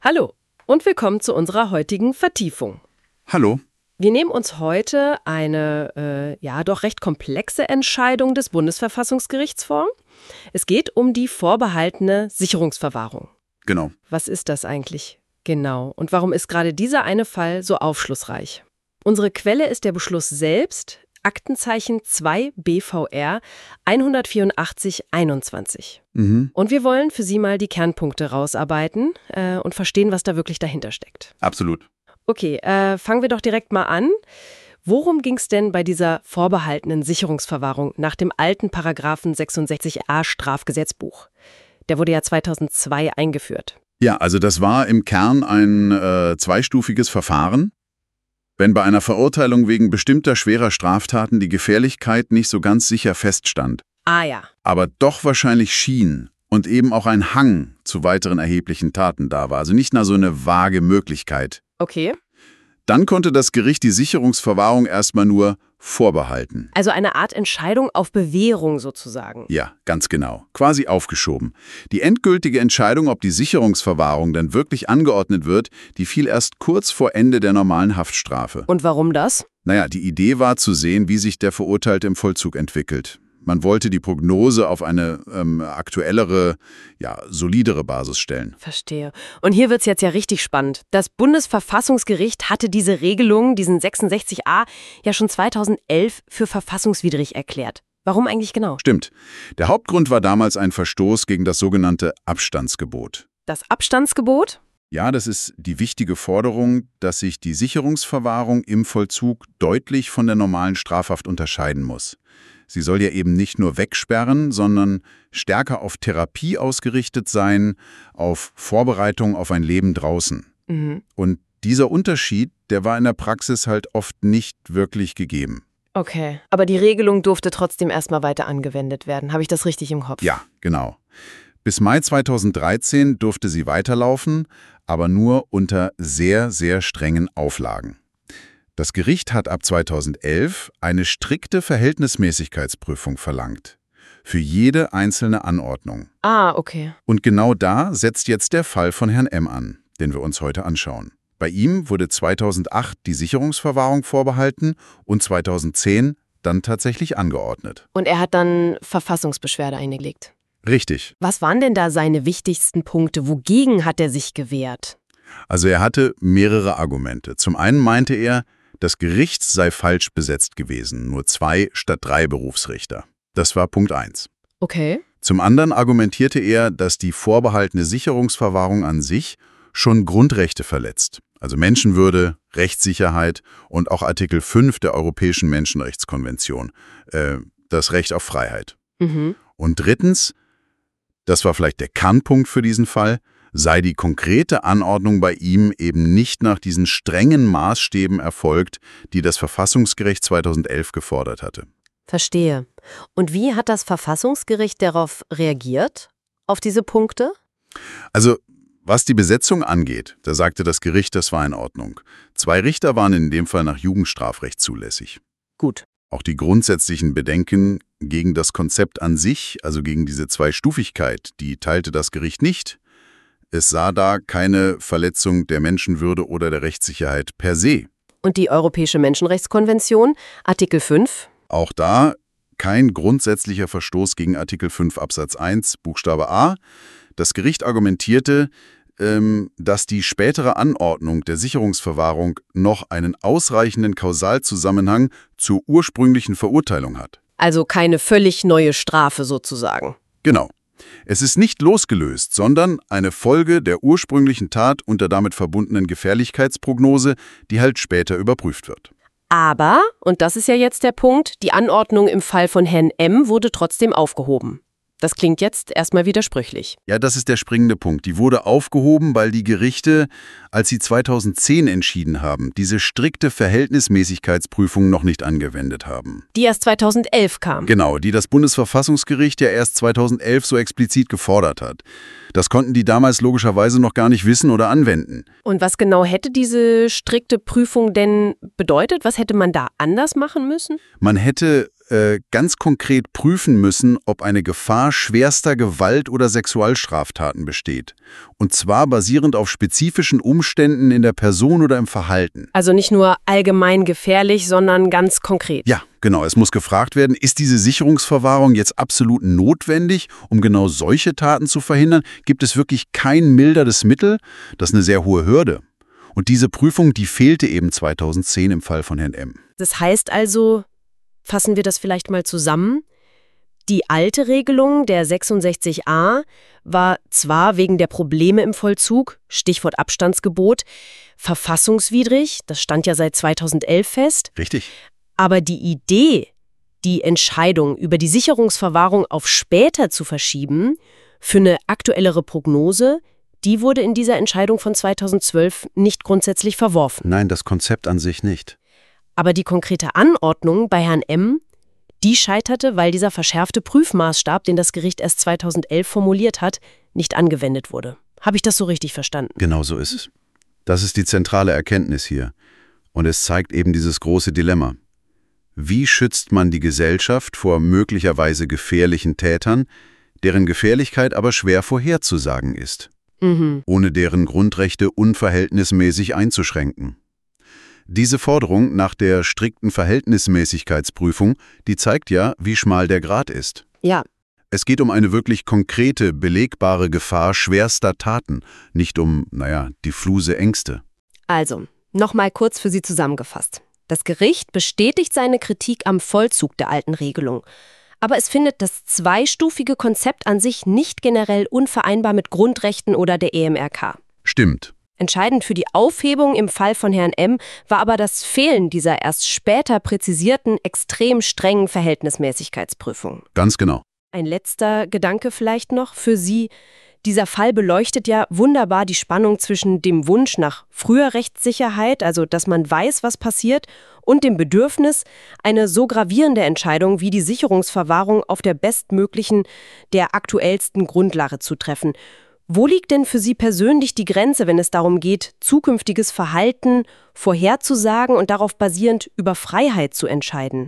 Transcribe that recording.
Hallo und willkommen zu unserer heutigen Vertiefung. Hallo. Wir nehmen uns heute eine doch recht komplexe Entscheidung des Bundesverfassungsgerichts vor. Es geht um die vorbehaltene Sicherungsverwahrung. Genau. Was ist das eigentlich genau und warum ist gerade dieser eine Fall so aufschlussreich? Unsere Quelle ist der Beschluss selbst, Aktenzeichen 2 BVR 184/21. Und wir wollen für Sie mal die Kernpunkte rausarbeiten und verstehen, was da wirklich dahinter steckt. Absolut. Okay, fangen wir doch direkt mal an. Worum ging es denn bei dieser vorbehaltenen Sicherungsverwahrung nach dem alten Paragraphen 66a Strafgesetzbuch? Der wurde ja 2002 eingeführt. Ja, also das war im Kern ein zweistufiges Verfahren. Wenn bei einer Verurteilung wegen bestimmter schwerer Straftaten die Gefährlichkeit nicht so ganz sicher feststand, Ah ja. aber doch wahrscheinlich schien und eben auch ein Hang zu weiteren erheblichen Taten da war, also nicht nur so eine vage Möglichkeit, Okay. dann konnte das Gericht die Sicherungsverwahrung erstmal nur vorbehalten. Also eine Art Entscheidung auf Bewährung sozusagen. Ja, ganz genau. Quasi aufgeschoben. Die endgültige Entscheidung, ob die Sicherungsverwahrung denn wirklich angeordnet wird, die fiel erst kurz vor Ende der normalen Haftstrafe. Und warum das? Naja, die Idee war zu sehen, wie sich der Verurteilte im Vollzug entwickelt. Man wollte die Prognose auf eine aktuellere, solidere Basis stellen. Verstehe. Und hier wird es jetzt ja richtig spannend. Das Bundesverfassungsgericht hatte diese Regelung, diesen 66a, ja schon 2011 für verfassungswidrig erklärt. Warum eigentlich genau? Stimmt. Der Hauptgrund war damals ein Verstoß gegen das sogenannte Abstandsgebot. Das Abstandsgebot? Ja, das ist die wichtige Forderung, dass sich die Sicherungsverwahrung im Vollzug deutlich von der normalen Strafhaft unterscheiden muss. Sie soll ja eben nicht nur wegsperren, sondern stärker auf Therapie ausgerichtet sein, auf Vorbereitung auf ein Leben draußen. Und dieser Unterschied, der war in der Praxis halt oft nicht wirklich gegeben. Okay, aber die Regelung durfte trotzdem erstmal weiter angewendet werden. Habe ich das richtig im Kopf? Ja, genau. Bis Mai 2013 durfte sie weiterlaufen, aber nur unter sehr, sehr strengen Auflagen. Das Gericht hat ab 2011 eine strikte Verhältnismäßigkeitsprüfung verlangt. Für jede einzelne Anordnung. Ah, okay. Und genau da setzt jetzt der Fall von Herrn M. an, den wir uns heute anschauen. Bei ihm wurde 2008 die Sicherungsverwahrung vorbehalten und 2010 dann tatsächlich angeordnet. Und er hat dann Verfassungsbeschwerde eingelegt. Richtig. Was waren denn da seine wichtigsten Punkte? Wogegen hat er sich gewehrt? Also er hatte mehrere Argumente. Zum einen meinte er, das Gericht sei falsch besetzt gewesen, nur 2 statt 3 Berufsrichter. Das war Punkt 1. Okay. Zum anderen argumentierte er, dass die vorbehaltene Sicherungsverwahrung an sich schon Grundrechte verletzt. Also Menschenwürde, Rechtssicherheit und auch Artikel 5 der Europäischen Menschenrechtskonvention, das Recht auf Freiheit. Und drittens, das war vielleicht der Kernpunkt für diesen Fall, sei die konkrete Anordnung bei ihm eben nicht nach diesen strengen Maßstäben erfolgt, die das Verfassungsgericht 2011 gefordert hatte. Verstehe. Und wie hat das Verfassungsgericht darauf reagiert, auf diese Punkte? Also, was die Besetzung angeht, da sagte das Gericht, das war in Ordnung. 2 Richter waren in dem Fall nach Jugendstrafrecht zulässig. Gut. Auch die grundsätzlichen Bedenken gegen das Konzept an sich, also gegen diese Zweistufigkeit, die teilte das Gericht nicht. Es sah da keine Verletzung der Menschenwürde oder der Rechtssicherheit per se. Und die Europäische Menschenrechtskonvention, Artikel 5? Auch da kein grundsätzlicher Verstoß gegen Artikel 5 Absatz 1 Buchstabe a. Das Gericht argumentierte, dass die spätere Anordnung der Sicherungsverwahrung noch einen ausreichenden Kausalzusammenhang zur ursprünglichen Verurteilung hat. Also keine völlig neue Strafe sozusagen. Genau. Es ist nicht losgelöst, sondern eine Folge der ursprünglichen Tat und der damit verbundenen Gefährlichkeitsprognose, die halt später überprüft wird. Aber, und das ist ja jetzt der Punkt, die Anordnung im Fall von Herrn M. wurde trotzdem aufgehoben. Das klingt jetzt erstmal widersprüchlich. Ja, das ist der springende Punkt. Die wurde aufgehoben, weil die Gerichte, als sie 2010 entschieden haben, diese strikte Verhältnismäßigkeitsprüfung noch nicht angewendet haben. Die erst 2011 kam. Genau, die das Bundesverfassungsgericht ja erst 2011 so explizit gefordert hat. Das konnten die damals logischerweise noch gar nicht wissen oder anwenden. Und was genau hätte diese strikte Prüfung denn bedeutet? Was hätte man da anders machen müssen? Man hätte ganz konkret prüfen müssen, ob eine Gefahr schwerster Gewalt- oder Sexualstraftaten besteht. Und zwar basierend auf spezifischen Umständen in der Person oder im Verhalten. Also nicht nur allgemein gefährlich, sondern ganz konkret. Ja, genau. Es muss gefragt werden, ist diese Sicherungsverwahrung jetzt absolut notwendig, um genau solche Taten zu verhindern? Gibt es wirklich kein milderes Mittel? Das ist eine sehr hohe Hürde. Und diese Prüfung, die fehlte eben 2010 im Fall von Herrn M. Das heißt also, fassen wir das vielleicht mal zusammen, die alte Regelung der 66a war zwar wegen der Probleme im Vollzug, Stichwort Abstandsgebot, verfassungswidrig, das stand ja seit 2011 fest. Richtig. Aber die Idee, die Entscheidung über die Sicherungsverwahrung auf später zu verschieben, für eine aktuellere Prognose, die wurde in dieser Entscheidung von 2012 nicht grundsätzlich verworfen. Nein, das Konzept an sich nicht. Aber die konkrete Anordnung bei Herrn M., die scheiterte, weil dieser verschärfte Prüfmaßstab, den das Gericht erst 2011 formuliert hat, nicht angewendet wurde. Habe ich das so richtig verstanden? Genau so ist es. Das ist die zentrale Erkenntnis hier. Und es zeigt eben dieses große Dilemma. Wie schützt man die Gesellschaft vor möglicherweise gefährlichen Tätern, deren Gefährlichkeit aber schwer vorherzusagen ist, ohne deren Grundrechte unverhältnismäßig einzuschränken? Diese Forderung nach der strikten Verhältnismäßigkeitsprüfung, die zeigt ja, wie schmal der Grat ist. Ja. Es geht um eine wirklich konkrete, belegbare Gefahr schwerster Taten, nicht um, diffuse Ängste. Also, nochmal kurz für Sie zusammengefasst. Das Gericht bestätigt seine Kritik am Vollzug der alten Regelung. Aber es findet das zweistufige Konzept an sich nicht generell unvereinbar mit Grundrechten oder der EMRK. Stimmt. Entscheidend für die Aufhebung im Fall von Herrn M. war aber das Fehlen dieser erst später präzisierten, extrem strengen Verhältnismäßigkeitsprüfung. Ganz genau. Ein letzter Gedanke vielleicht noch für Sie. Dieser Fall beleuchtet ja wunderbar die Spannung zwischen dem Wunsch nach früher Rechtssicherheit, also dass man weiß, was passiert, und dem Bedürfnis, eine so gravierende Entscheidung wie die Sicherungsverwahrung auf der bestmöglichen, der aktuellsten Grundlage zu treffen. Wo liegt denn für Sie persönlich die Grenze, wenn es darum geht, zukünftiges Verhalten vorherzusagen und darauf basierend über Freiheit zu entscheiden?